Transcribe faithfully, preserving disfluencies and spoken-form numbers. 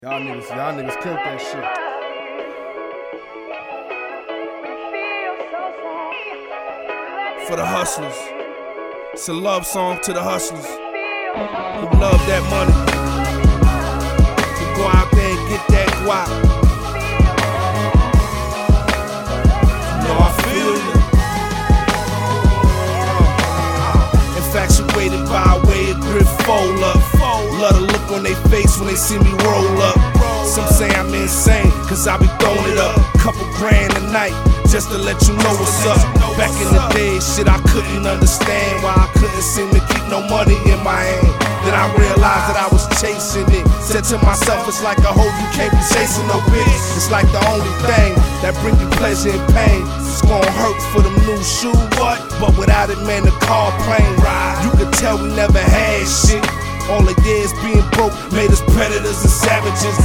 Y'all niggas, y'all niggas killed that shit. For the hustlers, it's a love song to the hustlers who love that money, who go out there and get that guap. You know I feel you. Uh, infatuated by a way a grip fold up. Love the look on they face when they see me roll up. Some say I'm insane, cause I be throwing it up. Couple grand a night, just to let you know what's up. Back in the day, shit I couldn't understand why I couldn't seem to keep no money in my hand. Then I realized that I was chasing it. Said to myself, it's like a hoe, you can't be chasing no bitch. It's like the only thing that bring you pleasure and pain. It's gonna hurt for them new shoes, what? But without it, man, the car plane ride. You could tell we never had shit. All the years being broke made us predators and savages.